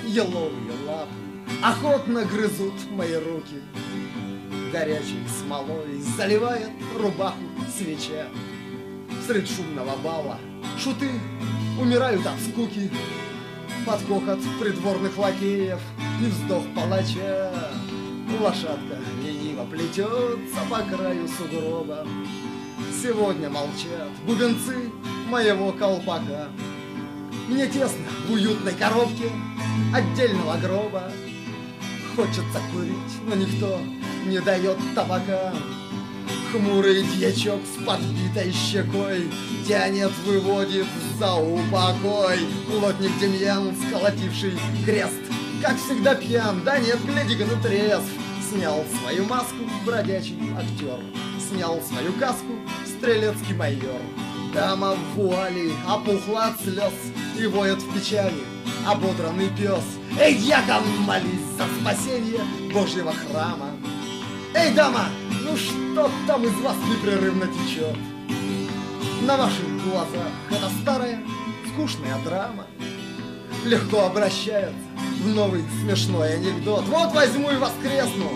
еловые лапы охотно грызут мои руки. Горячей смолой заливает рубаху свеча. Средь шумного бала шуты умирают от скуки. Под хохот придворных лакеев и вздох палача лошадка лениво плетется по краю сугроба. Сегодня молчат бубенцы моего колпака. Мне тесно в уютной коробке отдельного гроба. Хочется курить, но никто не дает табака. Хмурый дьячок с подбитой щекой тянет, выводит за упокой. Плотник Демьян, сколотивший крест, как всегда пьян, да нет, гляди-ка, ну трезв. Снял свою маску бродячий актер, снял свою каску стрелецкий майор. Дама в вуале опухла от слез и воет в печали ободранный пес. Эй, дьякон, молись за спасение Божьего храма. Эй, дама, ну что там из вас непрерывно течет? На ваших глазах эта старая скучная драма легко обращается в новый смешной анекдот. Вот возьму и воскресну,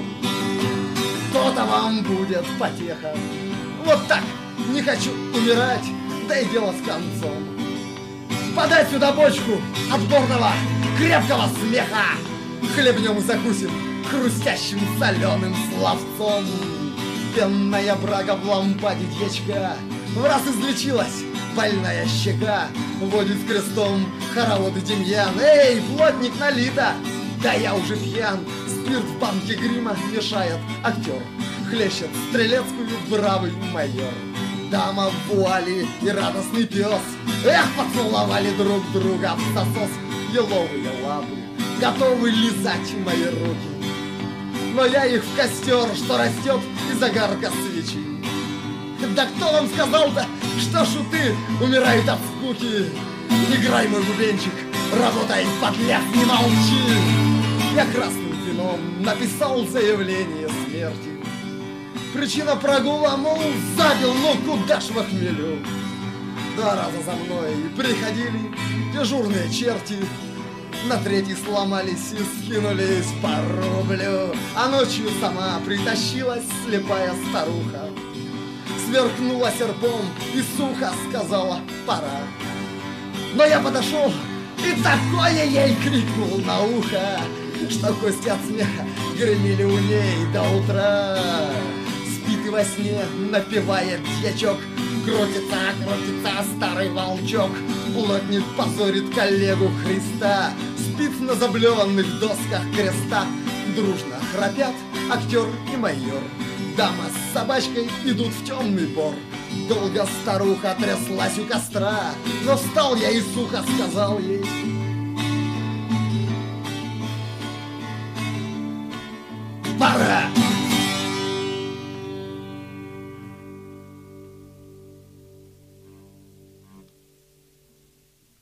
кто-то вам будет потеха. Вот так, не хочу умирать, да и дело с концом. Подай сюда бочку отборного крепкого смеха. Хлебнем и закусим хрустящим соленым словцом. Пенная брага в лампаде дьячка в раз излечилась больная щека. Водит с крестом хороводы Демьян. Эй, плотник, налито! Да я уже пьян. Спирт в банке грима мешает актер. Хлещет стрелецкую бравый майор. Дама в вуале и радостный пес. Эх, поцеловали друг друга в засос. Еловые лапы готовы лизать мои руки. Но я их в костер, что растет из огарка свечи. Да кто вам сказал-то, что шуты умирают от скуки? Играй, мой бубенчик, работай, подляв, не молчи. Я красным вином написал заявление смерти. Причина прогула, мол, забил, ну куда ж во хмелю. 2 раза за мной приходили дежурные черти. На 3-й сломались и скинулись по рублю. А ночью сама притащилась слепая старуха. Сверкнула серпом и сухо сказала: пора. Но я подошел и такое ей крикнул на ухо, что кости от смеха гремели у ней до утра. Спит и во сне напевает дьячок. Крутится, крутится старый волчок. Плотник позорит коллегу Христа. Спит на заблеванных досках креста. Дружно храпят актер и майор. Дама с собачкой идут в темный бор. Долго старуха тряслась у костра, но встал я и сухо сказал ей: пора!